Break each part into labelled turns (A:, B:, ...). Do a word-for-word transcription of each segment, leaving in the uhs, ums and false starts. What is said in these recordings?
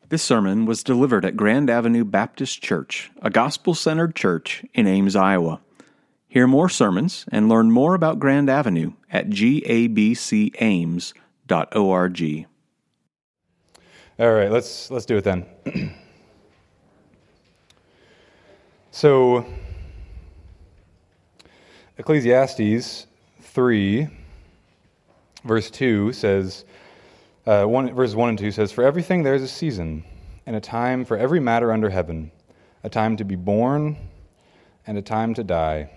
A: This sermon was delivered at Grand Avenue Baptist Church, a gospel-centered church in Ames, Iowa. Hear more sermons and learn more about Grand Avenue at g a b c ames dot org.
B: All right, let's let's do it then. So, Ecclesiastes three, verse two says, uh, one, verses one and two says, "For everything there is a season, and a time for every matter under heaven, a time to be born, and a time to die."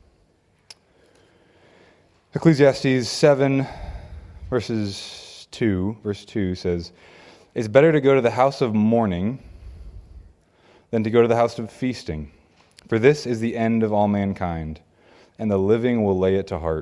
B: Ecclesiastes seven, verses two, verse two says, "It's better to go to the house of mourning than to go to the house of feasting, for this is the end of all mankind, and the living will lay it to heart."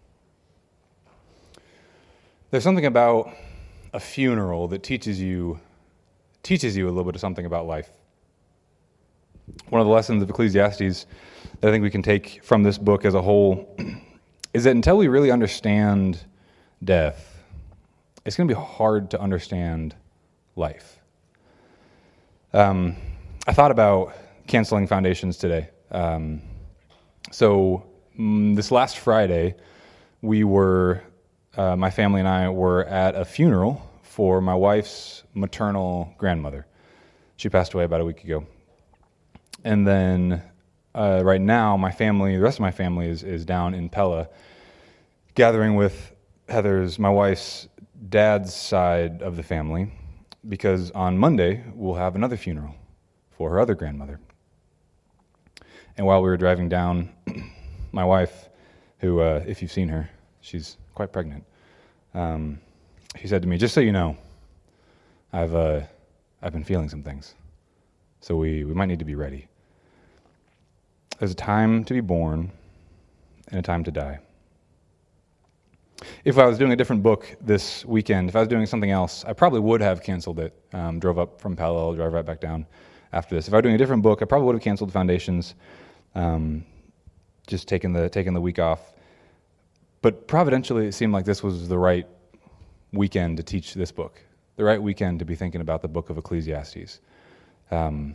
B: There's something about a funeral that teaches you teaches you a little bit of something about life. One of the lessons of Ecclesiastes that I think we can take from this book as a whole is that until we really understand death, it's going to be hard to understand life. Um, I thought about canceling foundations today. Um, so mm, this last Friday, we were, uh, my family and I were at a funeral for my wife's maternal grandmother. She passed away about a week ago. And then uh, right now, my family, the rest of my family is, is down in Pella, gathering with Heather's, my wife's dad's side of the family, because on Monday, we'll have another funeral for her other grandmother. And while we were driving down, my wife, who, uh, if you've seen her, she's quite pregnant, um, she said to me, "Just so you know, I've uh, I've been feeling some things, so we, we might need to be ready. There's a time to be born and a time to die." If I was doing a different book this weekend, if I was doing something else, I probably would have canceled it. Um, drove up from Palo, drove right back down after this. If I were doing a different book, I probably would have canceled Foundations, um, just taken the taken the week off. But providentially, it seemed like this was the right weekend to teach this book, the right weekend to be thinking about the book of Ecclesiastes. Um,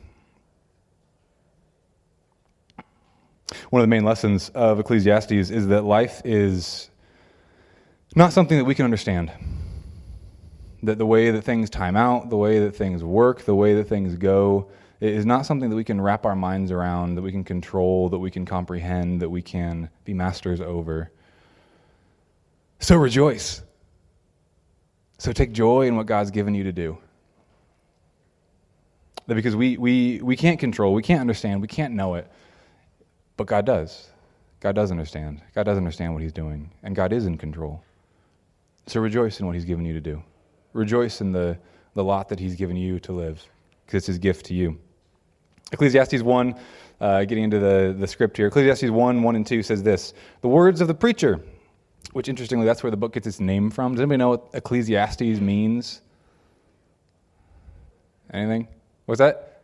B: one of the main lessons of Ecclesiastes is that life is not something that we can understand. That the way that things time out, the way that things work, the way that things go, it is not something that we can wrap our minds around, that we can control, that we can comprehend, that we can be masters over. So rejoice. So take joy in what God's given you to do. That because we we we can't control, we can't understand, we can't know it, but God does. God does understand. God does understand what He's doing, and God is in control. So rejoice in what He's given you to do. Rejoice in the, the lot that He's given you to live, because it's His gift to you. Ecclesiastes one, uh, getting into the, the script here, Ecclesiastes one, one and two says this: "The words of the preacher," which interestingly, that's where the book gets its name from. Does anybody know what Ecclesiastes means? Anything? What's that?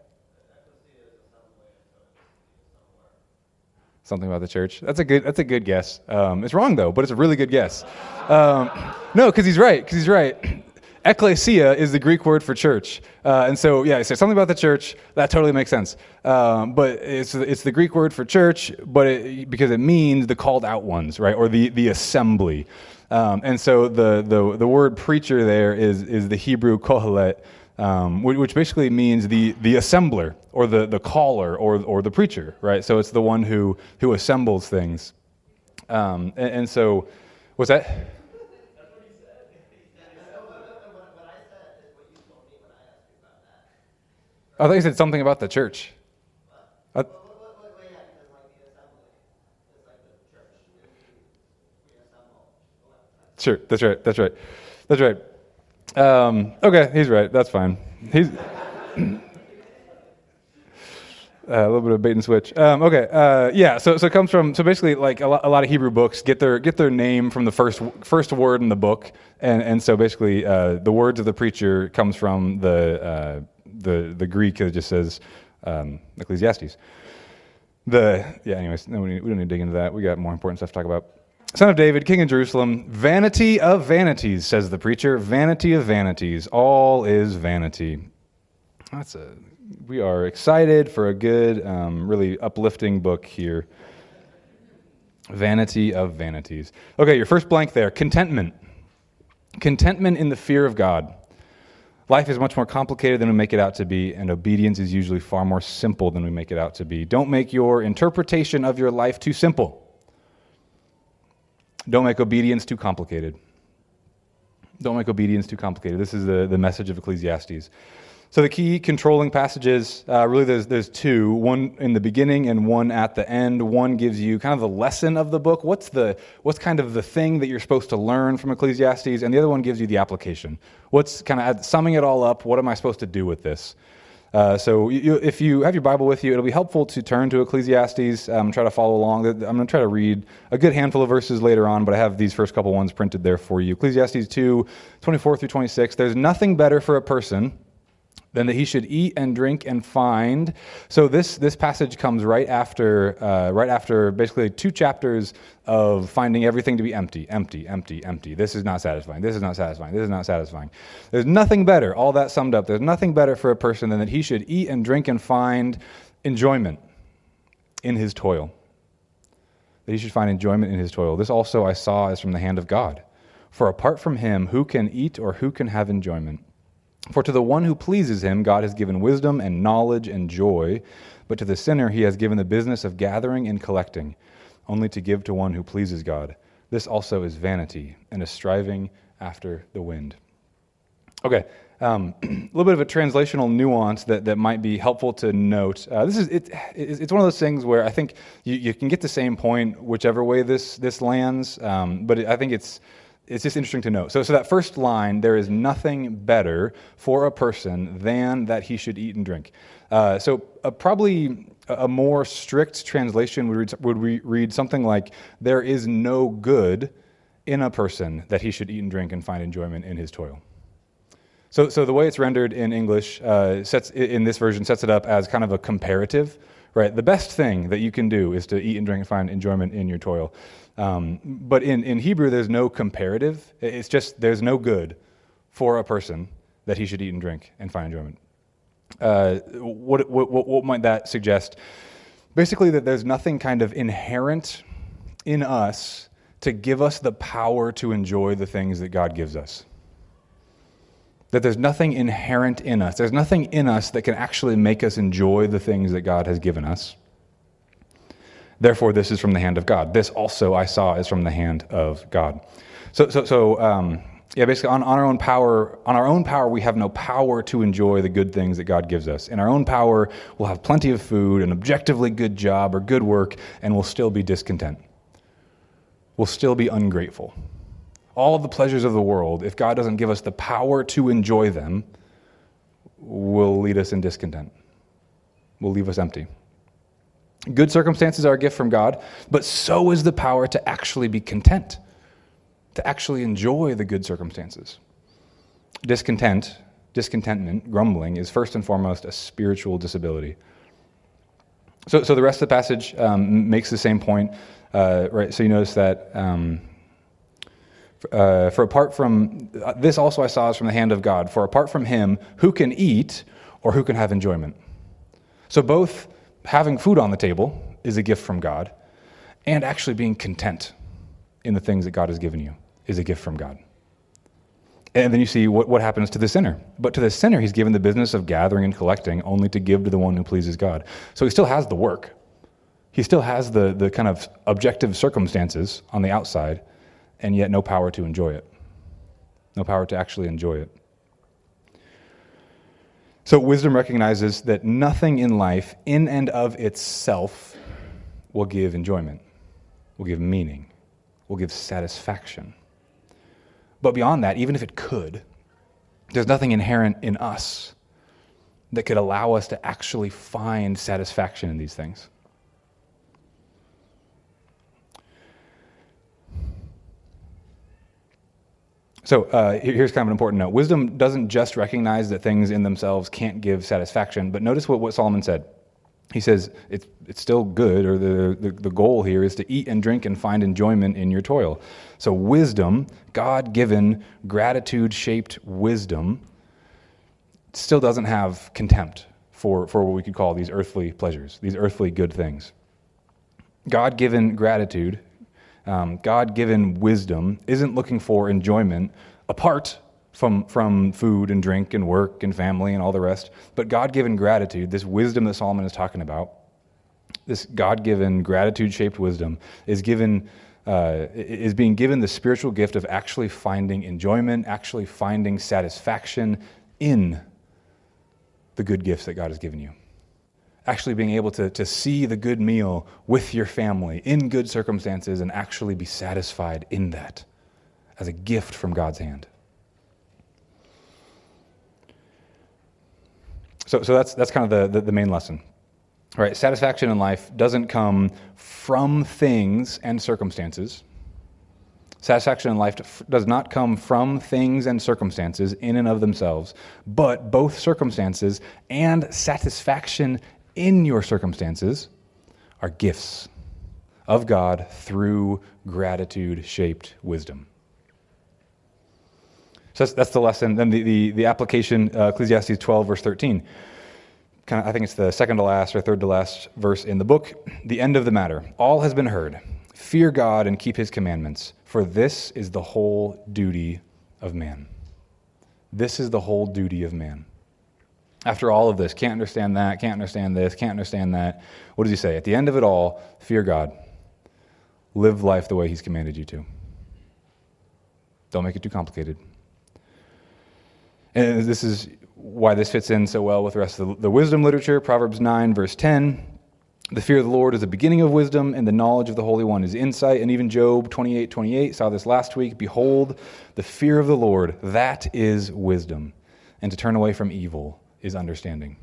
B: Something about the church. That's a good. That's a good guess. Um, it's wrong though, but it's a really good guess. Um, no, because he's right. Because he's right. Ecclesia is the Greek word for church, uh, and so yeah, he said something about the church. That totally makes sense. Um, but it's it's the Greek word for church, but it, because it means the called out ones, right, or the the assembly. Um, and so the the the word preacher there is is the Hebrew kohelet, um, which basically means the the assembler or the the caller or or the preacher, right? So it's the one who who assembles things. Um, and, and so, what's that? I thought you said something about the church. I, sure, that's right, that's right, that's right. Um, okay, he's right, that's fine. He's uh, a little bit of bait and switch. Um, okay, uh, yeah. So, so it comes from so basically like a lot, a lot of Hebrew books get their get their name from the first first word in the book, and and so basically uh, the words of the preacher comes from the. Uh, The the Greek that just says um, Ecclesiastes. The yeah. Anyways, no, we, we don't need to dig into that. We got more important stuff to talk about. Son of David, King of Jerusalem, vanity of vanities, says the preacher. Vanity of vanities. All is vanity. That's a. We are excited for a good, um, really uplifting book here. Vanity of Vanities. Okay, your first blank there, contentment. Contentment in the fear of God. Life is much more complicated than we make it out to be, and obedience is usually far more simple than we make it out to be. Don't make your interpretation of your life too simple. Don't make obedience too complicated. Don't make obedience too complicated. This is the, the message of Ecclesiastes. So the key controlling passages, uh, really there's there's two, one in the beginning and one at the end. One gives you kind of the lesson of the book. What's the what's kind of the thing that you're supposed to learn from Ecclesiastes? And the other one gives you the application. What's kind of summing it all up, what am I supposed to do with this? Uh, so you, if you have your Bible with you, it'll be helpful to turn to Ecclesiastes, um, try to follow along. I'm going to try to read a good handful of verses later on, but I have these first couple ones printed there for you. Ecclesiastes two, twenty-four through twenty-six. There's nothing better for a person than that he should eat and drink and find. So this this passage comes right after uh, right after basically two chapters of finding everything to be empty, empty, empty, empty. This is not satisfying. This is not satisfying. This is not satisfying. There's nothing better. All that summed up. There's nothing better for a person than that he should eat and drink and find enjoyment in his toil. That he should find enjoyment in his toil. This also I saw is from the hand of God. For apart from him, who can eat or who can have enjoyment? For to the one who pleases him, God has given wisdom and knowledge and joy, but to the sinner he has given the business of gathering and collecting, only to give to one who pleases God. This also is vanity and a striving after the wind. Okay, um, a little bit of a translational nuance that, that might be helpful to note. Uh, this is it, it's one of those things where I think you, you can get the same point whichever way this this lands, um, but I think it's It's just interesting to note. So, so that first line, there is nothing better for a person than that he should eat and drink. Uh, so uh, probably a more strict translation would read, would re- read something like, there is no good in a person that he should eat and drink and find enjoyment in his toil. So, so the way it's rendered in English uh, sets in this version sets it up as kind of a comparative, right? The best thing that you can do is to eat and drink and find enjoyment in your toil. Um, but in, in Hebrew, there's no comparative. It's just there's no good for a person that he should eat and drink and find enjoyment. Uh, what, what, what might that suggest? Basically, that there's nothing kind of inherent in us to give us the power to enjoy the things that God gives us. That there's nothing inherent in us. There's nothing in us that can actually make us enjoy the things that God has given us. Therefore, this is from the hand of God. This also I saw is from the hand of God. So, so, so, um, yeah. Basically, on, on our own power, on our own power, we have no power to enjoy the good things that God gives us. In our own power, we'll have plenty of food, an objectively good job or good work, and we'll still be discontent. We'll still be ungrateful. All of the pleasures of the world, if God doesn't give us the power to enjoy them, will lead us in discontent. Will leave us empty. Good circumstances are a gift from God, but so is the power to actually be content, to actually enjoy the good circumstances. Discontent, discontentment, grumbling, is first and foremost a spiritual disability. So, so the rest of the passage um, makes the same point, uh, right? So you notice that, um, uh, for apart from, uh, this also I saw is from the hand of God, for apart from him, who can eat or who can have enjoyment? So both having food on the table is a gift from God, and actually being content in the things that God has given you is a gift from God. And then you see what, what happens to the sinner. But to the sinner, he's given the business of gathering and collecting only to give to the one who pleases God. So he still has the work. He still has the, the kind of objective circumstances on the outside, and yet no power to enjoy it. No power to actually enjoy it. So wisdom recognizes that nothing in life, in and of itself, will give enjoyment, will give meaning, will give satisfaction. But beyond that, even if it could, there's nothing inherent in us that could allow us to actually find satisfaction in these things. So uh, here's kind of an important note. Wisdom doesn't just recognize that things in themselves can't give satisfaction, but notice what, what Solomon said. He says it's it's still good, or the, the, the goal here is to eat and drink and find enjoyment in your toil. So wisdom, God-given, gratitude-shaped wisdom, still doesn't have contempt for, for what we could call these earthly pleasures, these earthly good things. God-given gratitude, um, God-given wisdom isn't looking for enjoyment apart from, from food and drink and work and family and all the rest, but God-given gratitude, this wisdom that Solomon is talking about, this God-given gratitude-shaped wisdom is given, uh, is being given the spiritual gift of actually finding enjoyment, actually finding satisfaction in the good gifts that God has given you. Actually being able to, to see the good meal with your family in good circumstances and actually be satisfied in that as a gift from God's hand. So, so that's that's kind of the, the, the main lesson. All right, satisfaction in life doesn't come from things and circumstances. Satisfaction in life does not come from things and circumstances in and of themselves, but both circumstances and satisfaction in your circumstances are gifts of God through gratitude-shaped wisdom. So that's, that's the lesson. Then the, the, the application, uh, Ecclesiastes twelve, verse thirteen. Kind of, I think it's the second to last or third to last verse in the book. The end of the matter. All has been heard. Fear God and keep his commandments, for this is the whole duty of man. This is the whole duty of man. After all of this, can't understand that, can't understand this, can't understand that. What does he say? At the end of it all, fear God. Live life the way he's commanded you to. Don't make it too complicated. And this is why this fits in so well with the rest of the, the wisdom literature. Proverbs nine, verse ten. The fear of the Lord is the beginning of wisdom, and the knowledge of the Holy One is insight. And even Job twenty-eight twenty-eight, saw this last week. Behold, the fear of the Lord, that is wisdom. And to turn away from evil is understanding.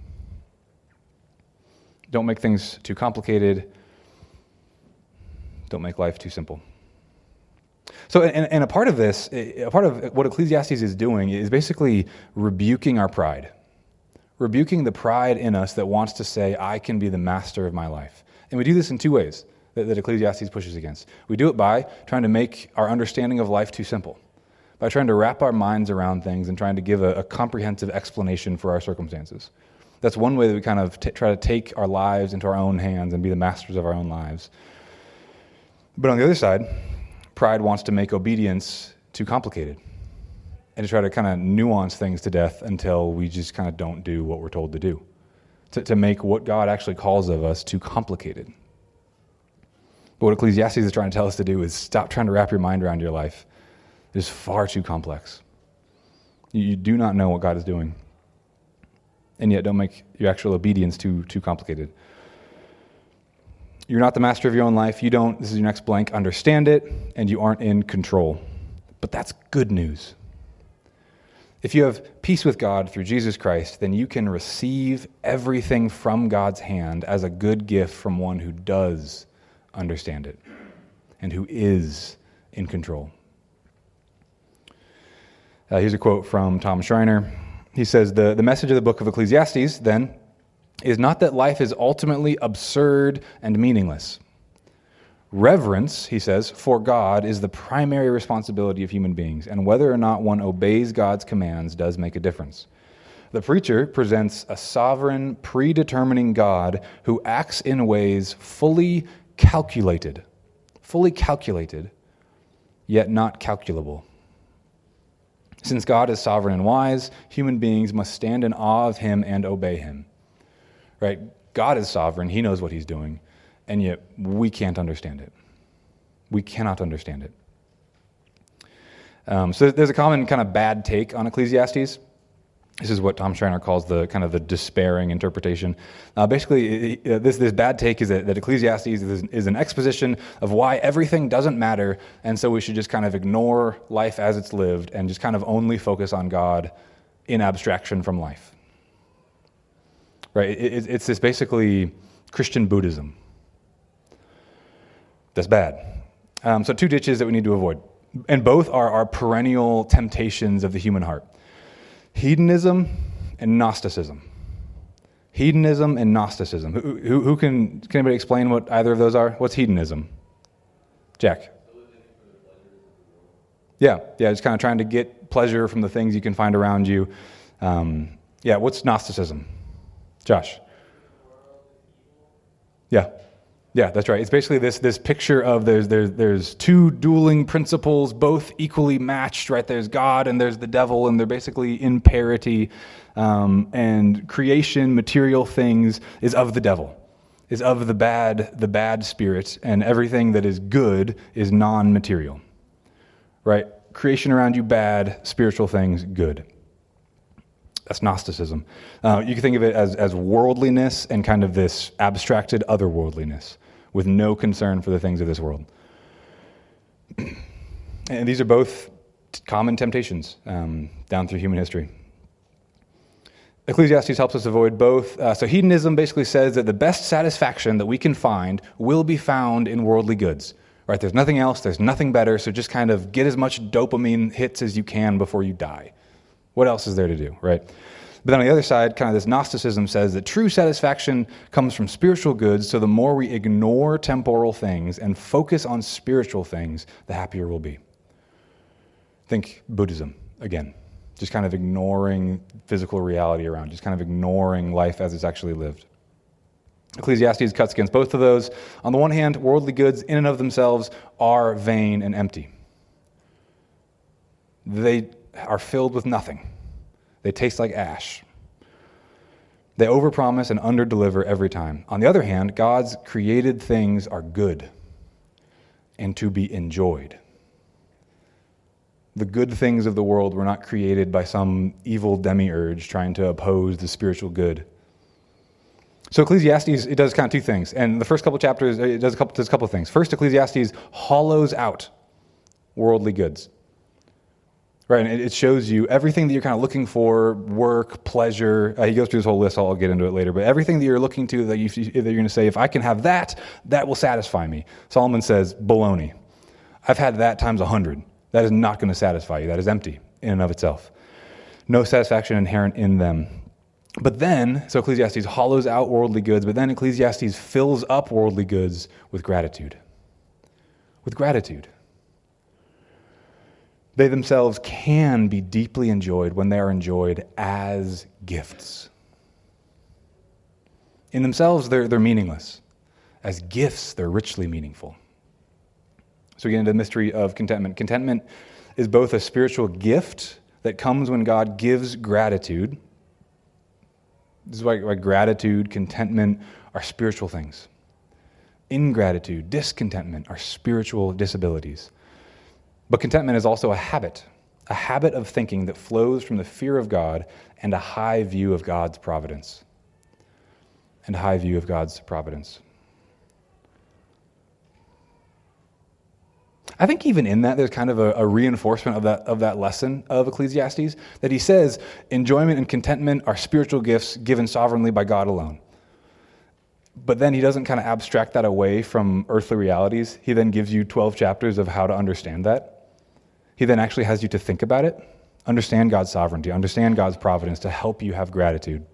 B: Don't make things too complicated. Don't make life too simple. So, and, and a part of this, a part of what Ecclesiastes is doing is basically rebuking our pride. Rebuking the pride in us that wants to say, I can be the master of my life. And we do this in two ways that, that Ecclesiastes pushes against. We do it by trying to make our understanding of life too simple, by trying to wrap our minds around things and trying to give a, a comprehensive explanation for our circumstances. That's one way that we kind of t- try to take our lives into our own hands and be the masters of our own lives. But on the other side, pride wants to make obedience too complicated and to try to kind of nuance things to death until we just kind of don't do what we're told to do, to, to make what God actually calls of us too complicated. But what Ecclesiastes is trying to tell us to do is stop trying to wrap your mind around your life. It is far too complex. You, you do not know what God is doing, and yet don't make your actual obedience too, too complicated. You're not the master of your own life. You don't, this is your next blank, understand it, and you aren't in control. But that's good news. If you have peace with God through Jesus Christ, then you can receive everything from God's hand as a good gift from one who does understand it and who is in control. Uh, here's a quote from Tom Schreiner. He says, the, the message of the book of Ecclesiastes, then, is not that life is ultimately absurd and meaningless. Reverence, he says, for God is the primary responsibility of human beings, and whether or not one obeys God's commands does make a difference. The preacher presents a sovereign, predetermining God who acts in ways fully calculated, fully calculated, yet not calculable. Since God is sovereign and wise, human beings must stand in awe of him and obey him. Right? God is sovereign. He knows what he's doing. And yet we can't understand it. We cannot understand it. Um, so there's a common kind of bad take on Ecclesiastes. This is what Tom Schreiner calls the kind of the despairing interpretation. Uh, basically, uh, this this bad take is that, that Ecclesiastes is, is an exposition of why everything doesn't matter, and so we should just kind of ignore life as it's lived and just kind of only focus on God in abstraction from life. Right? It, it's this basically Christian Buddhism. That's bad. Um, so two ditches that we need to avoid. And both are our perennial temptations of the human heart. Hedonism and Gnosticism. Hedonism and Gnosticism. Who, who, who can, can anybody explain what either of those are? What's hedonism? Jack? Yeah, yeah, just kind of trying to get pleasure from the things you can find around you. Um, Yeah, what's Gnosticism? Josh? Yeah. Yeah, that's right. It's basically this this picture of there's there's there's two dueling principles, both equally matched, right? There's God and there's the devil, and they're basically in parity. Um, and creation, material things, is of the devil, is of the bad, the bad spirit, and everything that is good is non-material, right? Creation around you, bad. Spiritual things, good. That's Gnosticism. Uh, you can think of it as as worldliness and kind of this abstracted otherworldliness, with no concern for the things of this world. And these are both common temptations um, down through human history. Ecclesiastes helps us avoid both. Uh, so hedonism basically says that the best satisfaction that we can find will be found in worldly goods. Right? There's nothing else, there's nothing better, so just kind of get as much dopamine hits as you can before you die. What else is there to do, right? But then on the other side, kind of this Gnosticism says that true satisfaction comes from spiritual goods, so the more we ignore temporal things and focus on spiritual things, the happier we'll be. Think Buddhism, again. Just kind of ignoring physical reality around, just kind of ignoring life as it's actually lived. Ecclesiastes cuts against both of those. On the one hand, worldly goods in and of themselves are vain and empty. They are filled with nothing. They taste like ash. They overpromise and underdeliver every time. On the other hand, God's created things are good and to be enjoyed. The good things of the world were not created by some evil demiurge trying to oppose the spiritual good. So Ecclesiastes, it does kind of two things. And the first couple chapters, it does a couple, does a couple of things. First, Ecclesiastes hollows out worldly goods. Right, and it shows you everything that you're kind of looking for, work, pleasure. Uh, he goes through this whole list, I'll get into it later. But everything that you're looking to, that, you, that you're going to say, if I can have that, that will satisfy me. Solomon says, baloney. I've had that times a hundred. That is not going to satisfy you. That is empty in and of itself. No satisfaction inherent in them. But then, so Ecclesiastes hollows out worldly goods, but then Ecclesiastes fills up worldly goods with gratitude. With gratitude. They themselves can be deeply enjoyed when they are enjoyed as gifts. In themselves, they're, they're meaningless. As gifts, they're richly meaningful. So we get into the mystery of contentment. Contentment is both a spiritual gift that comes when God gives gratitude. This is why, why gratitude, contentment are spiritual things. Ingratitude, discontentment are spiritual disabilities. But contentment is also a habit, a habit of thinking that flows from the fear of God and a high view of God's providence. And a high view of God's providence. I think even in that, there's kind of a, a reinforcement of that of that lesson of Ecclesiastes, that he says enjoyment and contentment are spiritual gifts given sovereignly by God alone. But then he doesn't kind of abstract that away from earthly realities. He then gives you twelve chapters of how to understand that. He then actually has you to think about it, understand God's sovereignty, understand God's providence to help you have gratitude.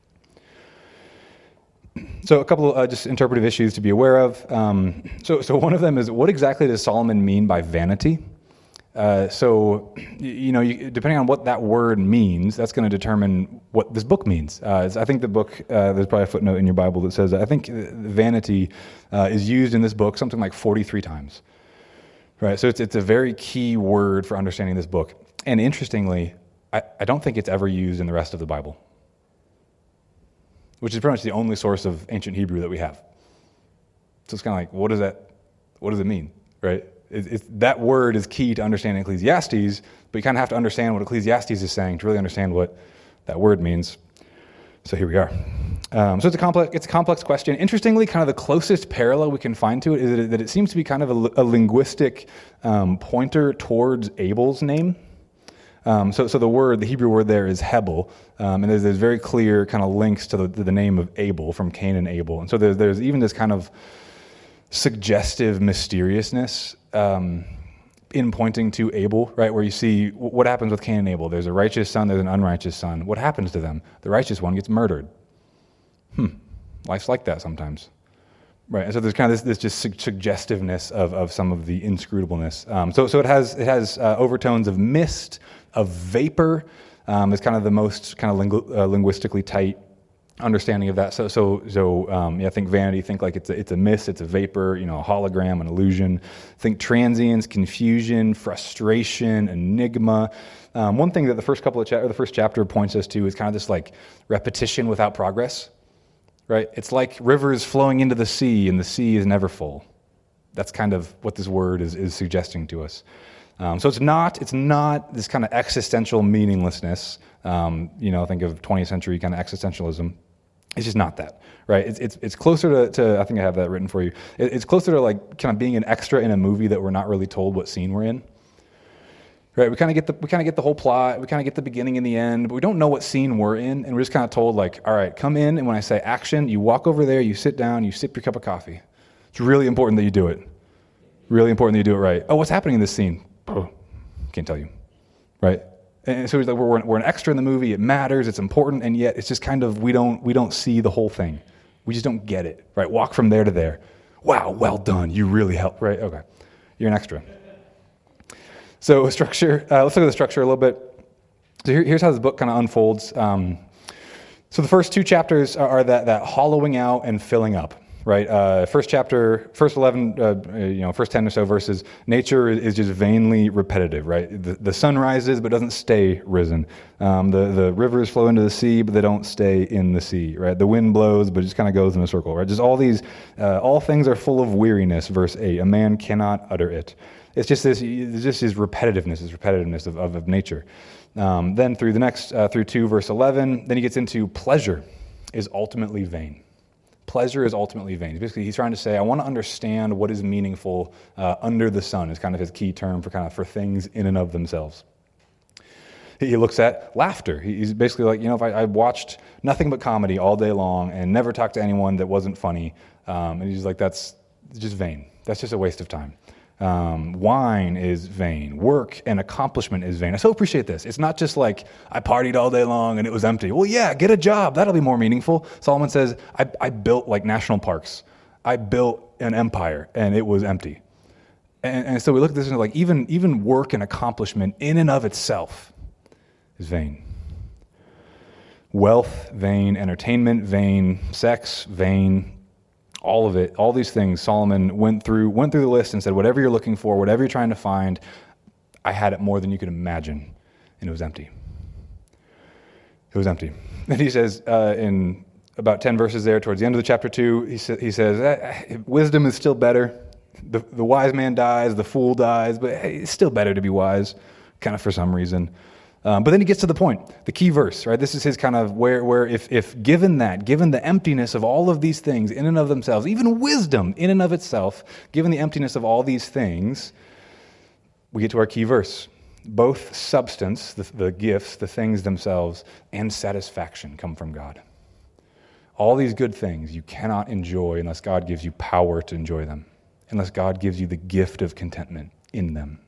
B: So a couple of uh, just interpretive issues to be aware of. Um, so, so one of them is, what exactly does Solomon mean by vanity? Uh, so, you know, you, depending on what that word means, that's going to determine what this book means. Uh, I think the book, uh, there's probably a footnote in your Bible that says, I think vanity uh, is used in this book something like forty-three times. Right, so it's it's a very key word for understanding this book. And interestingly, I, I don't think it's ever used in the rest of the Bible, which is pretty much the only source of ancient Hebrew that we have. So it's kind of like, what does that, what does it mean, right? It, it's, that word is key to understanding Ecclesiastes, but you kind of have to understand what Ecclesiastes is saying to really understand what that word means. So here we are. Um, so it's a complex, it's a complex question. Interestingly, kind of the closest parallel we can find to it is that it, that it seems to be kind of a, a linguistic um, pointer towards Abel's name. Um, so, so the word, the Hebrew word there is Hebel, um, and there's, there's very clear kind of links to the, to the name of Abel from Cain and Abel, and so there's, there's even this kind of suggestive mysteriousness um, in pointing to Abel, right? Where you see what happens with Cain and Abel. There's a righteous son, there's an unrighteous son. What happens to them? The righteous one gets murdered. Hmm, life's like that sometimes. Right, and so there's kind of this, this just su- suggestiveness of, of some of the inscrutableness. Um, so so it has it has uh, overtones of mist, of vapor, um, is kind of the most kind of lingu- uh, linguistically tight understanding of that. So, so, so um, yeah, think vanity, think like it's a, it's a mist, it's a vapor, you know, a hologram, an illusion. Think transience, confusion, frustration, enigma. Um, one thing that the first couple of cha- or the first chapter points us to is kind of this like repetition without progress, right? It's like rivers flowing into the sea, and the sea is never full. That's kind of what this word is is suggesting to us. Um, so it's not it's not this kind of existential meaninglessness. Um, you know, think of twentieth century kind of existentialism. It's just not that, right? It's it's it's closer to, to I think I have that written for you. It, it's closer to like kind of being an extra in a movie that we're not really told what scene we're in. Right? We kind of get the we kind of get the whole plot. We kind of get the beginning and the end, but we don't know what scene we're in, and we're just kind of told like, all right, come in, and when I say action, you walk over there, you sit down, you sip your cup of coffee. It's really important that you do it. Really important that you do it right. Oh, what's happening in this scene? Oh, can't tell you, right? And so it's like we're we're an extra in the movie. It matters. It's important, and yet it's just kind of we don't we don't see the whole thing. We just don't get it, right? Walk from there to there. Wow, well done. You really helped, right? Okay, you're an extra. So structure. Uh, let's look at the structure a little bit. So here, here's how this book kind of unfolds. Um, so the first two chapters are, are that that hollowing out and filling up. Right, uh, first chapter, first eleven, uh, you know, first ten or so verses. Nature is just vainly repetitive. Right, the, the sun rises but doesn't stay risen. Um, the the rivers flow into the sea but they don't stay in the sea. Right, the wind blows but it just kind of goes in a circle. Right, just all these, uh, all things are full of weariness. Verse eight, a man cannot utter it. It's just this, it's just his repetitiveness, his repetitiveness of of, of nature. Um, then through the next, uh, through two, verse eleven, then he gets into pleasure is ultimately vain. Pleasure is ultimately vain. Basically, he's trying to say, I want to understand what is meaningful uh, under the sun is kind of his key term for kind of for things in and of themselves. He looks at laughter. He's basically like, you know, if I, I watched nothing but comedy all day long and never talked to anyone that wasn't funny, um, and he's like, that's just vain. That's just a waste of time. Um, wine is vain. Work and accomplishment is vain. I so appreciate this. It's not just like, I partied all day long and it was empty. Well, yeah, get a job. That'll be more meaningful. Solomon says, I, I built like national parks. I built an empire and it was empty. And, and so we look at this and like, even, even work and accomplishment in and of itself is vain. Wealth, vain. Entertainment, vain. Sex, vain. All of it, all these things, Solomon went through went through the list and said, whatever you're looking for, whatever you're trying to find, I had it more than you could imagine, and it was empty. It was empty. And he says uh, in about ten verses there, towards the end of the chapter two, he, sa- he says, eh, wisdom is still better. The, the wise man dies, the fool dies, but hey, it's still better to be wise, kind of for some reason. Um, but then he gets to the point, the key verse, right? This is his kind of where, where if, if given that, given the emptiness of all of these things in and of themselves, even wisdom in and of itself, given the emptiness of all these things, we get to our key verse. Both substance, the, the gifts, the things themselves, and satisfaction come from God. All these good things you cannot enjoy unless God gives you power to enjoy them, unless God gives you the gift of contentment in them.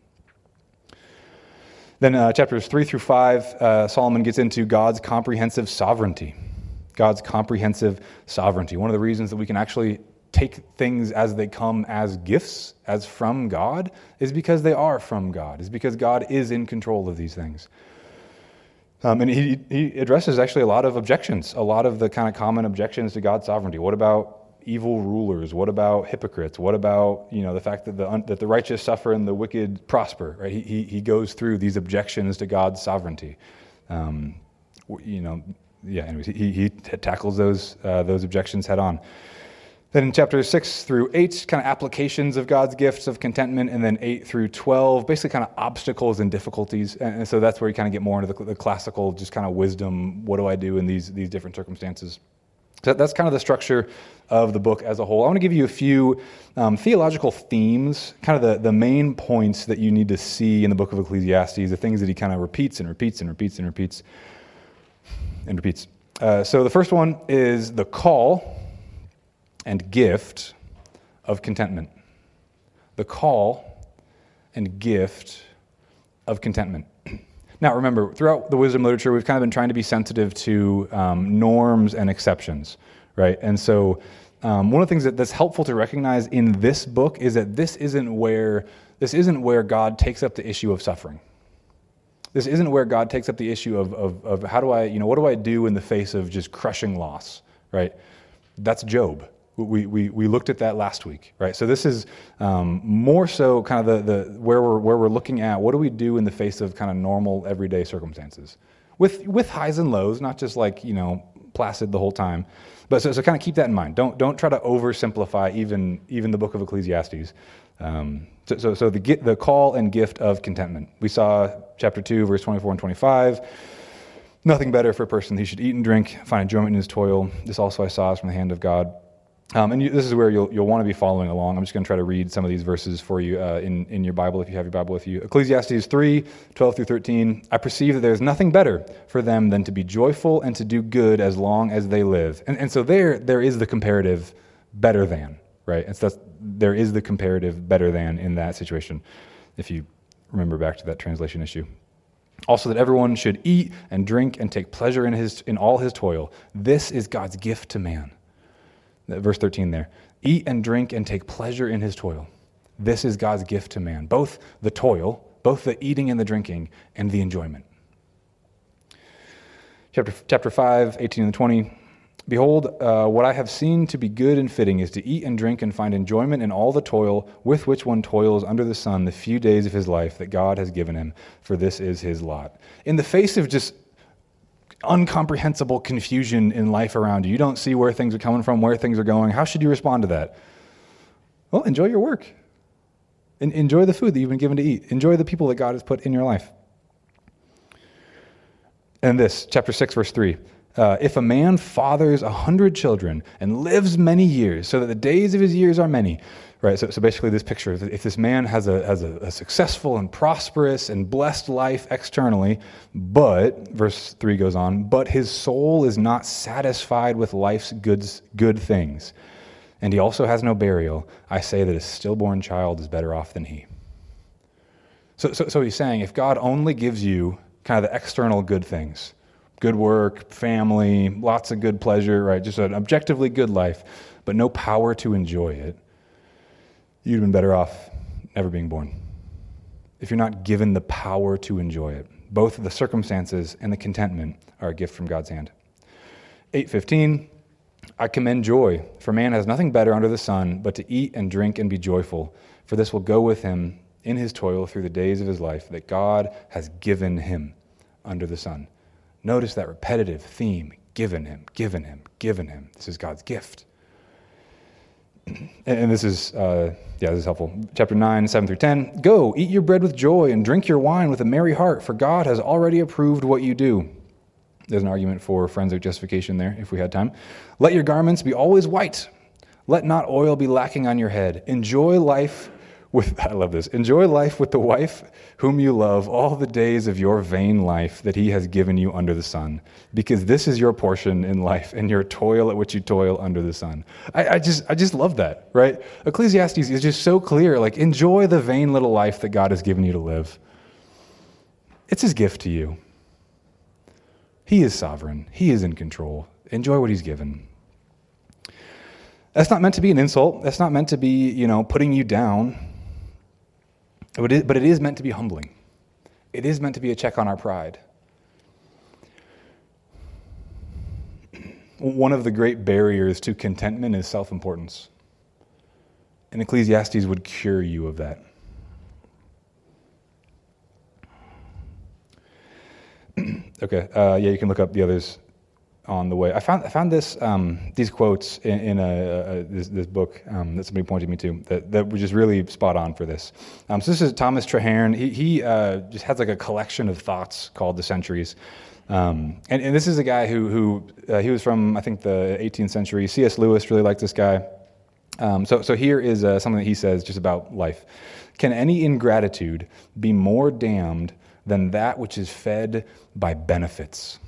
B: Then uh, chapters three through five, uh, Solomon gets into God's comprehensive sovereignty. God's comprehensive sovereignty. One of the reasons that we can actually take things as they come as gifts, as from God, is because they are from God. Is because God is in control of these things. Um, and he, he addresses actually a lot of objections, a lot of the kind of common objections to God's sovereignty. What about evil rulers? What about hypocrites? What about, you know, the fact that the un, that the righteous suffer and the wicked prosper? Right? He he, he goes through these objections to God's sovereignty. Um, you know, yeah. Anyways, he he tackles those uh, those objections head on. Then in chapters six through eight, kind of applications of God's gifts of contentment, and then eight through twelve, basically kind of obstacles and difficulties. And so that's where you kind of get more into the, the classical, just kind of wisdom. What do I do in these these different circumstances? So that's kind of the structure of the book as a whole. I want to give you a few um, theological themes, kind of the, the main points that you need to see in the book of Ecclesiastes, the things that he kind of repeats and repeats and repeats and repeats and repeats. Uh, so the first one is the call and gift of contentment. The call and gift of contentment. Now, remember, throughout the wisdom literature, we've kind of been trying to be sensitive to um, norms and exceptions, right? And so um, one of the things that, that's helpful to recognize in this book is that this isn't where this isn't where God takes up the issue of suffering. This isn't where God takes up the issue of, of, of how do I, you know, what do I do in the face of just crushing loss, right? That's Job. We, we, we looked at that last week, right? So this is um, more so kind of the, the where we're where we're looking at what do we do in the face of kind of normal everyday circumstances, with with highs and lows, not just like you know placid the whole time, but so, so kind of keep that in mind. Don't don't try to oversimplify even even the book of Ecclesiastes. Um, so so, so the the call and gift of contentment. We saw chapter two, verse twenty-four and twenty-five. Nothing better for a person; he should eat and drink, find enjoyment in his toil. This also I saw is from the hand of God. Um, and you, this is where you'll you'll want to be following along. I'm just going to try to read some of these verses for you uh, in, in your Bible, if you have your Bible with you. Ecclesiastes three, twelve through thirteen. I perceive that there is nothing better for them than to be joyful and to do good as long as they live. And, and so there there is the comparative better than, right? It's that's, there is the comparative better than in that situation, if you remember back to that translation issue. Also that everyone should eat and drink and take pleasure in his in all his toil. This is God's gift to man. Verse thirteen there. Eat and drink and take pleasure in his toil. This is God's gift to man. Both the toil, both the eating and the drinking, and the enjoyment. Chapter, chapter five, eighteen and twenty. Behold, uh, what I have seen to be good and fitting is to eat and drink and find enjoyment in all the toil with which one toils under the sun the few days of his life that God has given him, for this is his lot. In the face of just incomprehensible confusion in life around you, you don't see where things are coming from, where things are going, how should you respond to that? Well, enjoy your work. En- enjoy the food that you've been given to eat. Enjoy the people that God has put in your life. And this, chapter six, verse three. Uh, if a man fathers a hundred children and lives many years, so that the days of his years are many, right? So, so basically, this picture: if, if this man has a has a, a successful and prosperous and blessed life externally, but verse three goes on, but his soul is not satisfied with life's goods, good things, and he also has no burial, I say that a stillborn child is better off than he. So, so, so he's saying, if God only gives you kind of the external good things, good work, family, lots of good pleasure, right? Just an objectively good life, but no power to enjoy it, you'd have been better off never being born. If you're not given the power to enjoy it, both the circumstances and the contentment are a gift from God's hand. eight fifteen, I commend joy, for man has nothing better under the sun but to eat and drink and be joyful, for this will go with him in his toil through the days of his life that God has given him under the sun. Notice that repetitive theme, given him, given him, given him. This is God's gift. And this is, uh, yeah, this is helpful. Chapter nine, seven through ten. Go, eat your bread with joy and drink your wine with a merry heart, for God has already approved what you do. There's an argument for forensic justification there, if we had time. Let your garments be always white. Let not oil be lacking on your head. Enjoy life with, I love this, enjoy life with the wife whom you love all the days of your vain life that he has given you under the sun, because this is your portion in life and your toil at which you toil under the sun. I, I just I just love that, right? Ecclesiastes is just so clear, like enjoy the vain little life that God has given you to live. It's his gift to you. He is sovereign. He is in control. Enjoy what he's given. That's not meant to be an insult. That's not meant to be, you know, putting you down. But it, but it is meant to be humbling. It is meant to be a check on our pride. One of the great barriers to contentment is self-importance. And Ecclesiastes would cure you of that. Okay, uh, yeah, you can look up the others on the way. I found I found this um, these quotes in, in a, a, this, this book um, that somebody pointed me to that, that was just really spot on for this. Um, so this is Thomas Traherne. He, he uh, just has like a collection of thoughts called The Centuries. Um, and, and this is a guy who, who uh, he was from, I think, the eighteenth century. C S Lewis really liked this guy. Um, so, so here is uh, something that he says just about life. Can any ingratitude be more damned than that which is fed by benefits?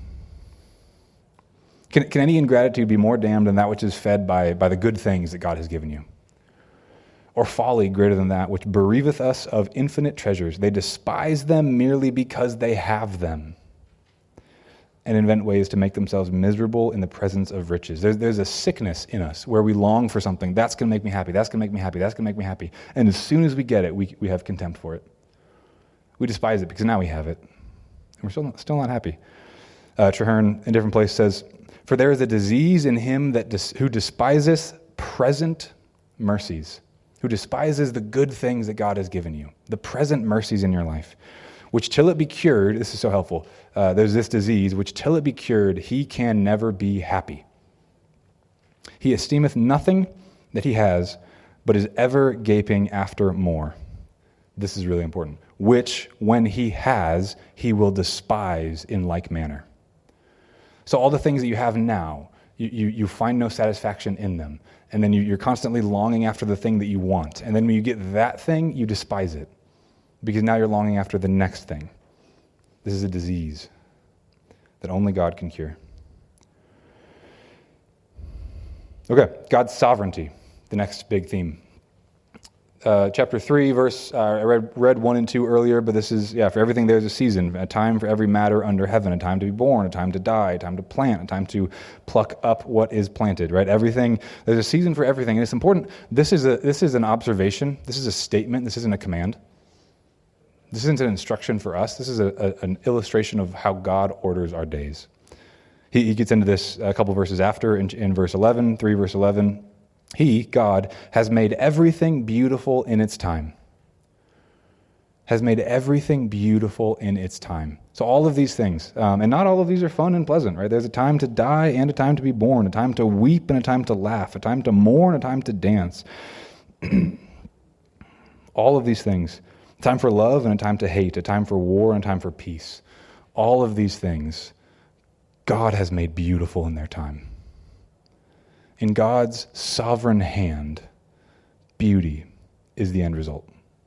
B: Can, can any ingratitude be more damned than that which is fed by, by the good things that God has given you? Or folly greater than that which bereaveth us of infinite treasures? They despise them merely because they have them, and invent ways to make themselves miserable in the presence of riches. There's, there's a sickness in us where we long for something. That's going to make me happy. That's going to make me happy. That's going to make me happy. And as soon as we get it, we, we have contempt for it. We despise it because now we have it. And we're still not, still not happy. Uh, Traherne, in a different place, says, "For there is a disease in him that des- who despiseth present mercies, who despises the good things that God has given you, the present mercies in your life, which till it be cured," this is so helpful, uh, there's this disease, "which till it be cured, he can never be happy. He esteemeth nothing that he has, but is ever gaping after more." This is really important. "Which, when he has, he will despise in like manner." So all the things that you have now, you, you, you find no satisfaction in them. And then you, you're constantly longing after the thing that you want. And then when you get that thing, you despise it. Because now you're longing after the next thing. This is a disease that only God can cure. Okay, God's sovereignty, the next big theme. Uh, chapter three, verse, uh, I read, read one and two earlier, but this is, yeah, for everything there's a season, a time for every matter under heaven, a time to be born, a time to die, a time to plant, a time to pluck up what is planted, right? Everything, there's a season for everything, and it's important. This is a this is an observation, this is a statement, this isn't a command. This isn't an instruction for us, this is a, a, an illustration of how God orders our days. He, he gets into this a couple verses after, in, in verse eleven, three verse eleven, He, God, has made everything beautiful in its time. Has made everything beautiful in its time. So all of these things, um, and not all of these are fun and pleasant, right? There's a time to die and a time to be born, a time to weep and a time to laugh, a time to mourn, a time to dance. All of these things, a time for love and a time to hate, a time for war and a time for peace. All of these things, God has made beautiful in their time. In God's sovereign hand, beauty is the end result.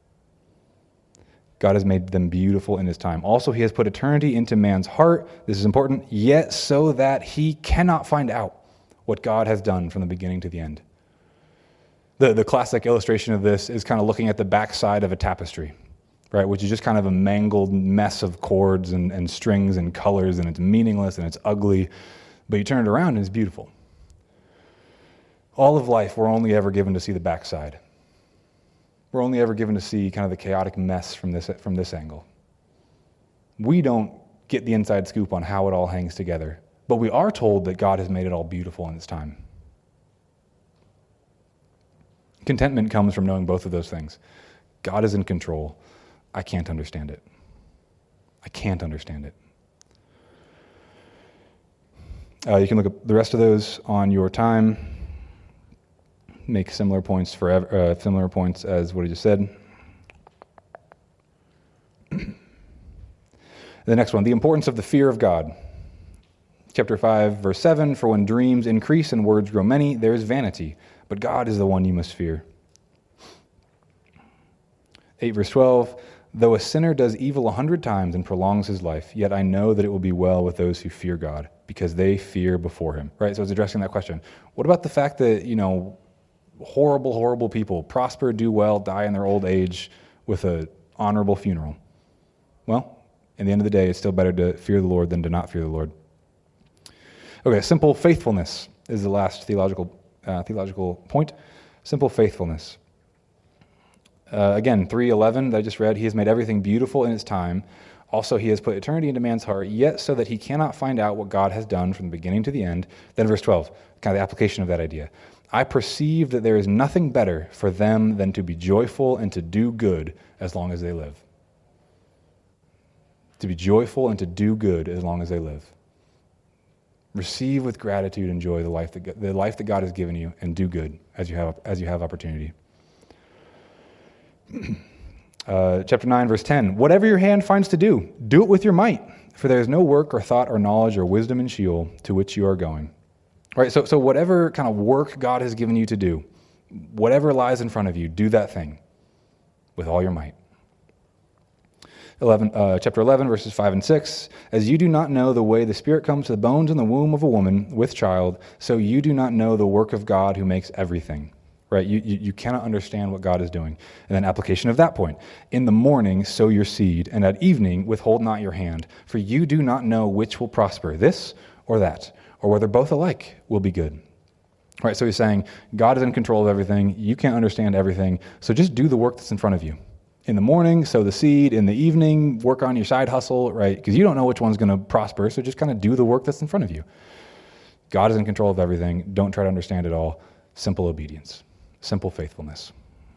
B: God has made them beautiful in his time. Also, he has put eternity into man's heart. This is important, yet so that he cannot find out what God has done from the beginning to the end. The, the classic illustration of this is kind of looking at the backside of a tapestry, right, which is just kind of a mangled mess of chords and, and strings and colors, and it's meaningless and it's ugly, but you turn it around and it's beautiful. All of life, we're only ever given to see the backside. We're only ever given to see kind of the chaotic mess from this from this angle. We don't get the inside scoop on how it all hangs together, but we are told that God has made it all beautiful in its time. Contentment comes from knowing both of those things. God is in control. I can't understand it. I can't understand it. Uh, you can look at the rest of those on your time. Make similar points for uh, similar points as what he just said. The next one, the importance of the fear of God. Chapter five, verse seven, "For when dreams increase and words grow many, there is vanity, but God is the one you must fear." eight, verse twelve, "Though a sinner does evil a hundred times and prolongs his life, yet I know that it will be well with those who fear God, because they fear before him." Right, so it's addressing that question. What about the fact that, you know, horrible, horrible people prosper, do well, die in their old age with an honorable funeral? Well, in the end of the day, it's still better to fear the Lord than to not fear the Lord. Okay, simple faithfulness is the last theological uh, theological point. Simple faithfulness. Uh, again, three eleven that I just read, he has made everything beautiful in its time. Also, he has put eternity into man's heart, yet so that he cannot find out what God has done from the beginning to the end. Then verse twelve, kind of the application of that idea. "I perceive that there is nothing better for them than to be joyful and to do good as long as they live." To be joyful and to do good as long as they live. Receive with gratitude and joy the life that the life that God has given you, and do good as you have as you have opportunity. Uh, chapter nine, verse ten, "Whatever your hand finds to do, do it with your might, for there is no work or thought or knowledge or wisdom in Sheol to which you are going." Right, so so whatever kind of work God has given you to do, whatever lies in front of you, do that thing with all your might. eleven, uh, chapter eleven, verses five and six, "As you do not know the way the Spirit comes to the bones in the womb of a woman with child, so you do not know the work of God who makes everything." Right, you, you, you cannot understand what God is doing. And then application of that point. "In the morning sow your seed, and at evening withhold not your hand, for you do not know which will prosper, this or that, or whether both alike will be good." Right, so he's saying, God is in control of everything. You can't understand everything. So just do the work that's in front of you. In the morning, sow the seed. In the evening, work on your side hustle, right? Because you don't know which one's going to prosper, so just kind of do the work that's in front of you. God is in control of everything. Don't try to understand it all. Simple obedience, simple faithfulness.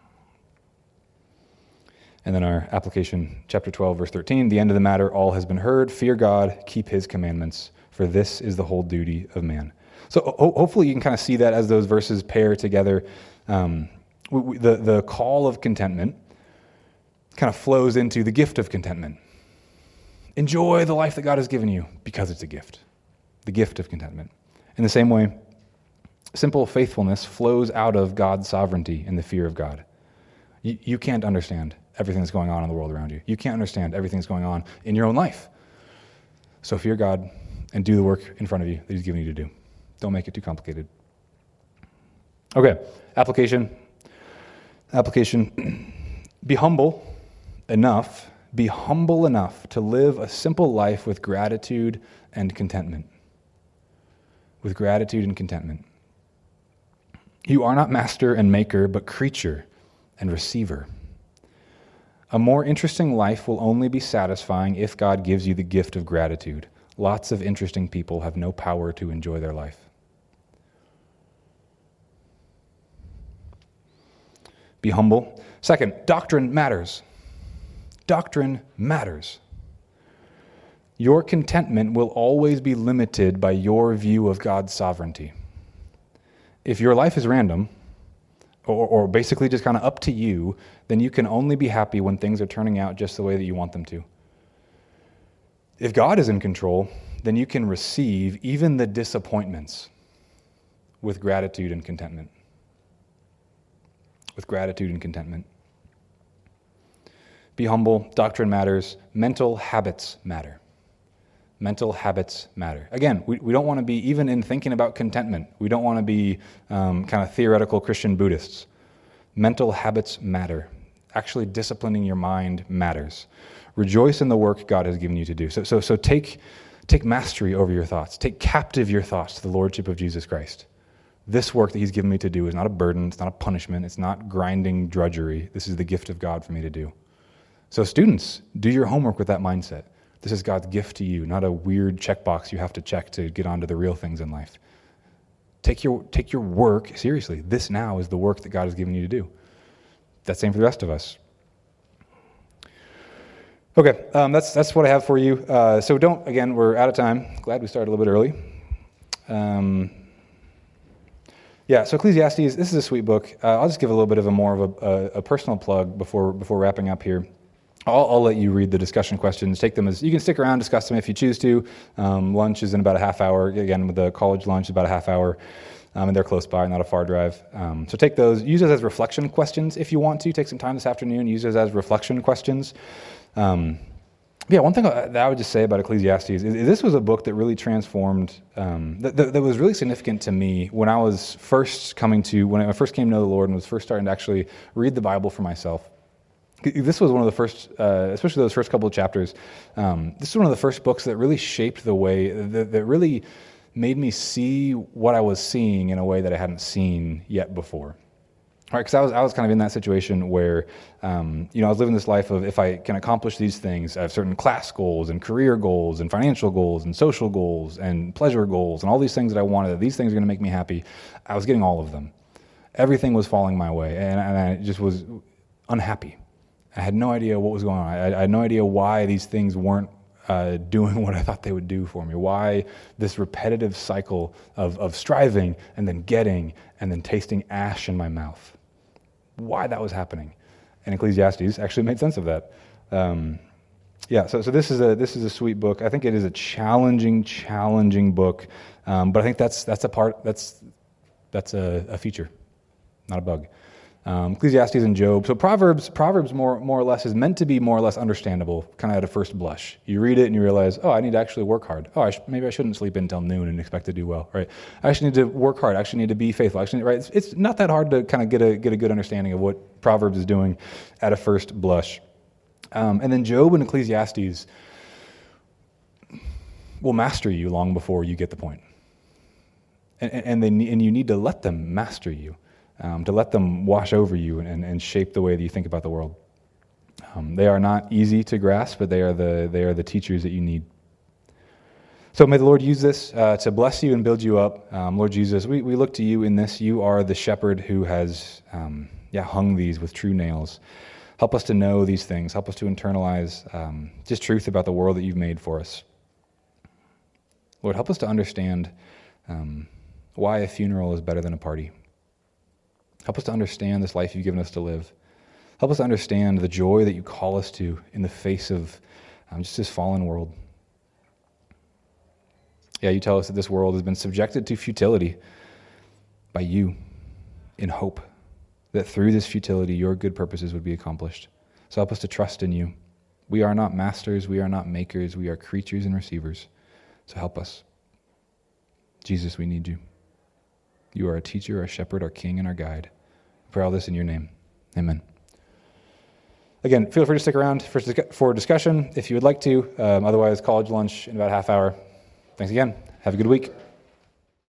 B: And then our application, chapter twelve, verse thirteen, the end of the matter, all has been heard. Fear God, keep his commandments, for this is the whole duty of man. So ho- hopefully you can kind of see that as those verses pair together. Um, we, we, the, the call of contentment kind of flows into the gift of contentment. Enjoy the life that God has given you because it's a gift. The gift of contentment. In the same way, simple faithfulness flows out of God's sovereignty and the fear of God. You, you can't understand everything that's going on in the world around you. You can't understand everything that's going on in your own life. So fear God and do the work in front of you that he's given you to do. Don't make it too complicated. Okay, application. Application. Be humble enough, be humble enough to live a simple life with gratitude and contentment. With gratitude and contentment. You are not master and maker, but creature and receiver. A more interesting life will only be satisfying if God gives you the gift of gratitude. Lots of interesting people have no power to enjoy their life. Be humble. Second, doctrine matters. Doctrine matters. Your contentment will always be limited by your view of God's sovereignty. If your life is random, or, or basically just kind of up to you, then you can only be happy when things are turning out just the way that you want them to. If God is in control, then you can receive even the disappointments with gratitude and contentment. With gratitude and contentment. Be humble, doctrine matters, mental habits matter. Mental habits matter. Again, we, we don't want to be, even in thinking about contentment, we don't want to be um, kind of theoretical Christian Buddhists. Mental habits matter. Actually disciplining your mind matters. Rejoice in the work God has given you to do. So, so, so take, take mastery over your thoughts. Take captive your thoughts to the Lordship of Jesus Christ. This work that he's given me to do is not a burden, it's not a punishment, it's not grinding drudgery. This is the gift of God for me to do. So students, do your homework with that mindset. This is God's gift to you, not a weird checkbox you have to check to get onto the real things in life. Take your take your work seriously. This now is the work that God has given you to do. That's the same for the rest of us. Okay, um, that's that's what I have for you. Uh, so don't, again, we're out of time. Glad we started a little bit early. Um, yeah, so Ecclesiastes, this is a sweet book. Uh, I'll just give a little bit of a more of a, a, a personal plug before before wrapping up here. I'll, I'll let you read the discussion questions. Take them as you can stick around, discuss them if you choose to. Um, lunch is in about a half hour. Again, with the college lunch, about a half hour, um, and they're close by, not a far drive. Um, so take those. Use those as reflection questions if you want to. Take some time this afternoon. Use those as reflection questions. Um, yeah, one thing that I would just say about Ecclesiastes is, is this was a book that really transformed. Um, that, that, that was really significant to me when I was first coming to when I first came to know the Lord and was first starting to actually read the Bible for myself. This was one of the first, uh, especially those first couple of chapters, um, this was one of the first books that really shaped the way, that, that really made me see what I was seeing in a way that I hadn't seen yet before. All right, because I was, I was kind of in that situation where, um, you know, I was living this life of if I can accomplish these things, I have certain class goals and career goals and financial goals and social goals and pleasure goals and all these things that I wanted, these things are going to make me happy. I was getting all of them. Everything was falling my way, and, and I just was unhappy. I had no idea what was going on. I, I had no idea why these things weren't uh, doing what I thought they would do for me. Why this repetitive cycle of, of striving and then getting and then tasting ash in my mouth. Why that was happening. And Ecclesiastes actually made sense of that. Um, yeah, so so this is a this is a sweet book. I think it is a challenging, challenging book. Um, but I think that's that's a part that's that's a, a feature, not a bug. Um, Ecclesiastes and Job. So Proverbs, Proverbs more more or less is meant to be more or less understandable, kind of at a first blush. You read it and you realize, oh, I need to actually work hard. Oh, I sh- maybe I shouldn't sleep until noon and expect to do well. Right? I actually need to work hard. I actually need to be faithful. Actually, right? It's, it's not that hard to kind of get a get a good understanding of what Proverbs is doing at a first blush. Um, and then Job and Ecclesiastes will master you long before you get the point. And and they and you need to let them master you. Um, to let them wash over you and, and shape the way that you think about the world. Um, they are not easy to grasp, but they are the they are the teachers that you need. So may the Lord use this uh, to bless you and build you up. Um, Lord Jesus, we, we look to you in this. You are the shepherd who has um, yeah hung these with true nails. Help us to know these things. Help us to internalize um, just truth about the world that you've made for us. Lord, help us to understand um, why a funeral is better than a party. Help us to understand this life you've given us to live. Help us to understand the joy that you call us to in the face of um, just this fallen world. Yeah, you tell us that this world has been subjected to futility by you in hope that through this futility your good purposes would be accomplished. So help us to trust in you. We are not masters, we are not makers, we are creatures and receivers. So help us. Jesus, we need you. You are a teacher, our shepherd, our king, and our guide. I pray all this in your name. Amen. Again, feel free to stick around for, for discussion if you would like to. Um, otherwise, college lunch in about a half hour. Thanks again. Have a good week.